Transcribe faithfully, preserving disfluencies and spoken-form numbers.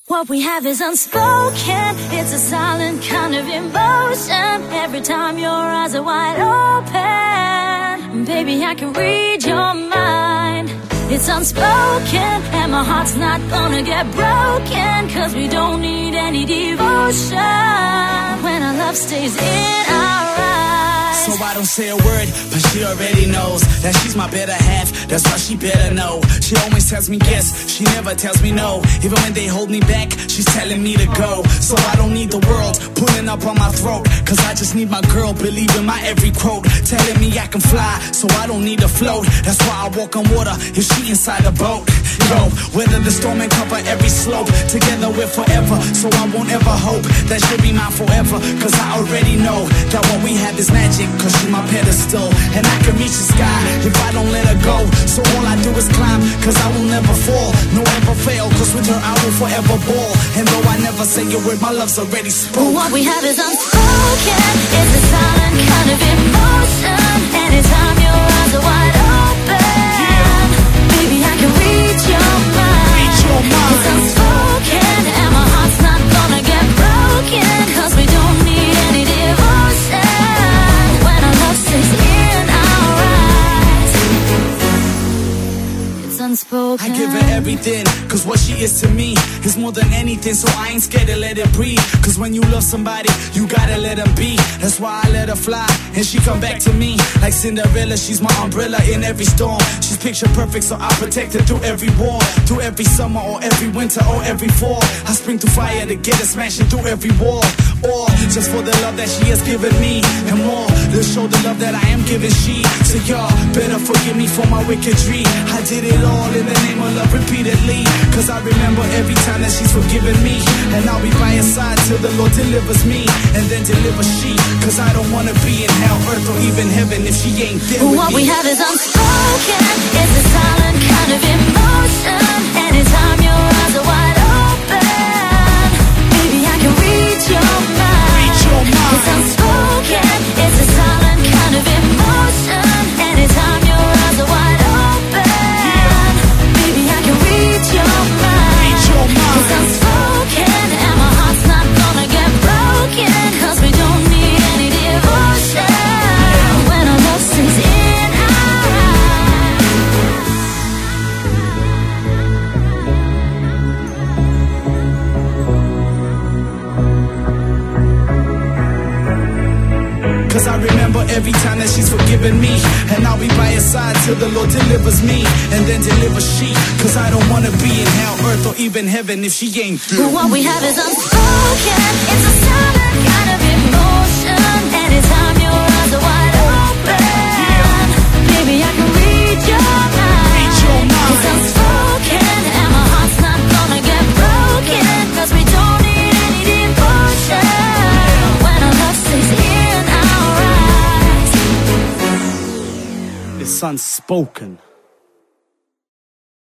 What we have is unspoken. It's a silent kind of emotion. Every time your eyes are wide open, baby, I can read your mind. It's unspoken, and my heart's not gonna get broken, 'cause we don't need any devotion when our love stays in our eyes. So I don't say a word, but she already knows that she's my better half. That's why she better know. She always tells me yes, she never tells me no. Even when they hold me back, she's telling me to go. So I don't need the world pulling up on my throat, 'cause I just need my girl believing my every quote, telling me I can fly, so I don't need to float. That's why I walk on water if she inside a boat. Yo, weather the storm and cover every slope. Together we're forever, so I won't ever hope that she'll be mine forever, 'cause I already know that what we have is magic, 'cause she's my pedestal, and I can reach the sky if I don't let her go. So all I do is climb, 'cause I will never fall, no ever fail, 'cause with her I will forever ball. And though I never say a word, my love's already spoken. What we have is unspoken. It's a silent kind of emotion. Anytime your eyes are wide open, baby, I can read your mind. Read your mind. It's unspoken, and my heart's not gonna get broken, 'cause we don't need any devotion when our love stays in our eyes. It's unspoken. I give her everything, 'cause what she is to me is more than anything. So I ain't scared to let it breathe, 'cause when you love somebody, you gotta let them be. That's why I let her fly, and she come back to me like Cinderella. She's my umbrella in every storm. She's picture perfect, so I protect her through every war, through every summer or every winter or every fall. I spring through fire to get her, smashing through every wall. Or just for the love that she has given me, and more to show the love that I am giving she. So y'all better forgive me for my wickedry. I did it all in the name of love repeatedly, 'cause I remember every time that she's forgiven me, and I'll be by her side till the Lord delivers me, and then delivers she, 'cause I don't wanna be in hell, earth, or even heaven if she ain't there with What me. we have is unspoken. It's a silent kind of emotion. Anytime your eyes are wide open, baby, I can read your mind. Read your mind. It's unspoken. It's a silent kind of emotion. Anytime your eyes are wide open, baby, I can read your mind. Read your mind. It's unspoken, and my heart's not gonna get broken, 'cause we don't need any devotion when our love stays in our eyes. 'Cause I remember every time that she's forgiven me, and I'll be by her side till the Lord delivers me, and then delivers she, 'cause I don't wanna be in hell, earth, or even heaven if she ain't there. What we have is unspoken. It's a silent kind of emotion. Anytime your eyes are wide open, baby, I can read your mind. Read your mind. It's unspoken, and my heart's not gonna get broken, 'cause we don't need any devotion when our love stays in our eyes. It's unspoken.